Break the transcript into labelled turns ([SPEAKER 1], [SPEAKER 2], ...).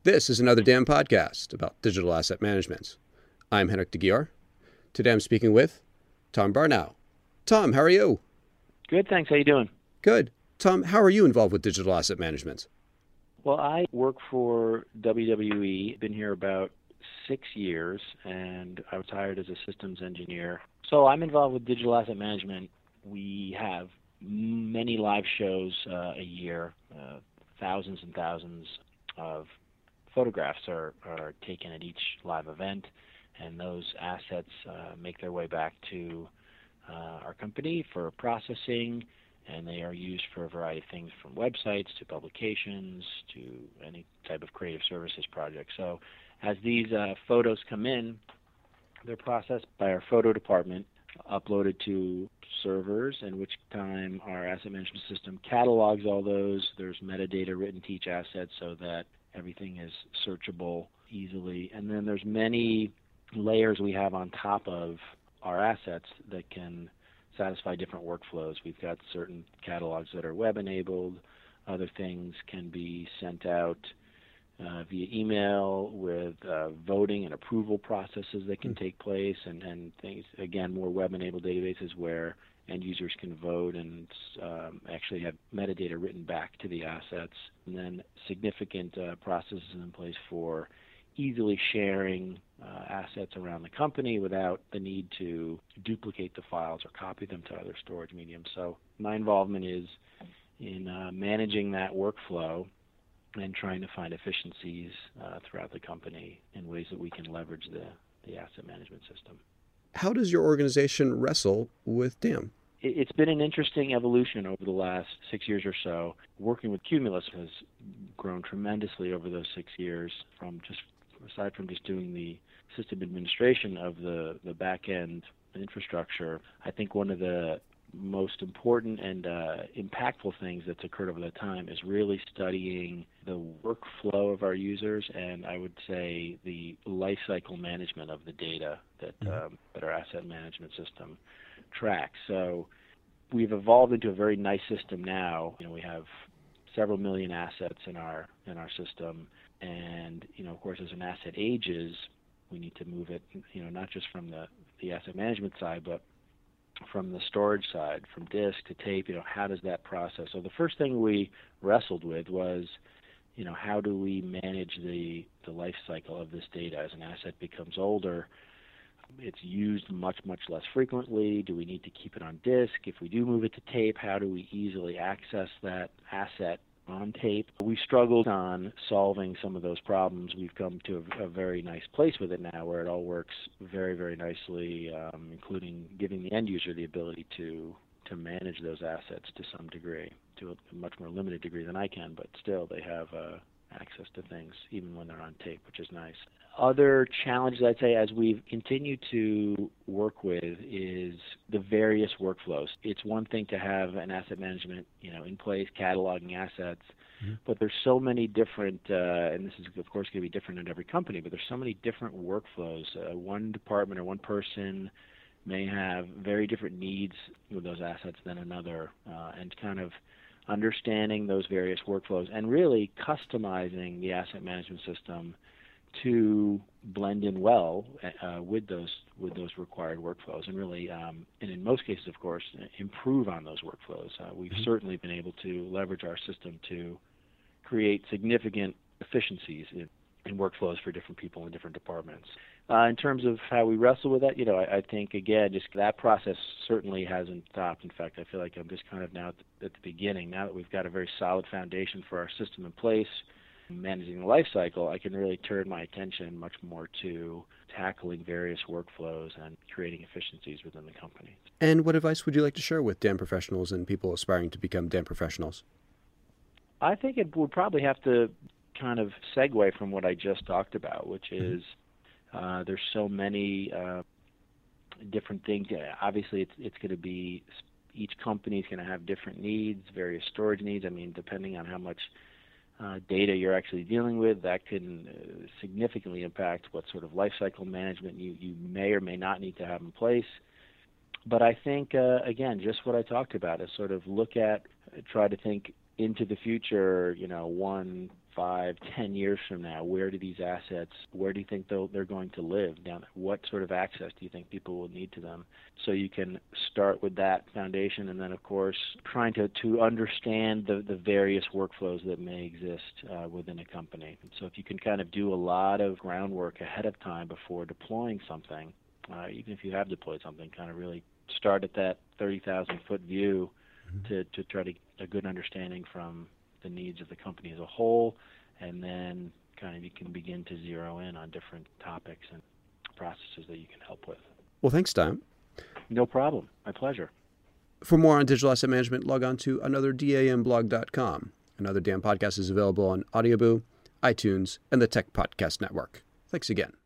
[SPEAKER 1] This is another damn podcast about digital asset management. I'm Henrik de Gier. Today I'm speaking with Tom Barnow. Tom, how are you?
[SPEAKER 2] Good, thanks. How you doing?
[SPEAKER 1] Good. Tom, how are you involved with digital asset management?
[SPEAKER 2] Well, I work for WWE. Been here about 6 years, and I was hired as a systems engineer. So I'm involved with digital asset management. We have many live shows a year. Thousands and thousands of photographs are taken at each live event, and those assets make their way back to our company for processing, and they are used for a variety of things, from websites to publications to any type of creative services project. So as these photos come in, they're processed by our photo department, uploaded to servers, in which time our asset management system catalogs all those. There's metadata written to each asset so that everything is searchable easily. And then there's many layers we have on top of our assets that can satisfy different workflows. We've got certain catalogs that are web-enabled. Other things can be sent out via email with voting and approval processes that can take place, and things, again, more web-enabled databases where end users can vote and actually have metadata written back to the assets, and then significant processes in place for easily sharing assets around the company without the need to duplicate the files or copy them to other storage mediums. So my involvement is in managing that workflow and trying to find efficiencies throughout the company in ways that we can leverage the asset management system.
[SPEAKER 1] How does your organization wrestle with DAM?
[SPEAKER 2] It's been an interesting evolution over the last 6 years or so. Working with Cumulus has grown tremendously over those 6 years, aside from just doing the system administration of the back-end infrastructure. I think one of the most important and impactful things that's occurred over that time is really studying the workflow of our users, and I would say the lifecycle management of the data that our asset management system tracks. So we've evolved into a very nice system now. We have several million assets in our system, and of course, as an asset ages, we need to move it, not just from the asset management side, but from the storage side, from disk to tape. How does that process? So the first thing we wrestled with was, how do we manage the life cycle of this data as an asset becomes older? It's used much, much less frequently. Do we need to keep it on disk? If we do move it to tape, how do we easily access that asset on tape? We struggled on solving some of those problems. We've come to a very nice place with it now, where it all works very, very nicely, including giving the end user the ability to manage those assets to some degree, to a much more limited degree than I can, but still they have access to things even when they're on tape, which is nice. Other challenges, I'd say, as we've continued to work with, is the various workflows. It's one thing to have an asset management, in place, cataloging assets, but there's so many different, and this is, of course, going to be different in every company, but there's so many different workflows. One department or one person may have very different needs with those assets than another, and kind of understanding those various workflows and really customizing the asset management system to blend in well with those required workflows, and really, and in most cases, of course, improve on those workflows. We've certainly been able to leverage our system to create significant efficiencies in workflows for different people in different departments. In terms of how we wrestle with that, I think, again, just that process certainly hasn't stopped. In fact, I feel like I'm just kind of now at the beginning. Now that we've got a very solid foundation for our system in place, managing the life cycle, I can really turn my attention much more to tackling various workflows and creating efficiencies within the company.
[SPEAKER 1] And what advice would you like to share with DAM professionals and people aspiring to become DAM professionals?
[SPEAKER 2] I think it would probably have to kind of segue from what I just talked about, which is there's so many different things. Obviously, it's going to be, each company is going to have different needs, various storage needs. I mean, depending on how much data you're actually dealing with, that can significantly impact what sort of lifecycle management you may or may not need to have in place. But I think, again, just what I talked about is sort of try to think into the future, 1, 5, 10 years from now, where do these assets, where do you think they're going to live? Down, what sort of access do you think people will need to them? So you can start with that foundation, and then, of course, trying to understand the various workflows that may exist within a company. So if you can kind of do a lot of groundwork ahead of time before deploying something, even if you have deployed something, kind of really start at that 30,000-foot view to try to get a good understanding from the needs of the company as a whole, and then kind of you can begin to zero in on different topics and processes that you can help with.
[SPEAKER 1] Well, thanks, Tom.
[SPEAKER 2] No problem. My pleasure.
[SPEAKER 1] For more on digital asset management, log on to anotherDAMblog.com. Another Damn podcast is available on Audioboo, iTunes, and the Tech Podcast Network. Thanks again.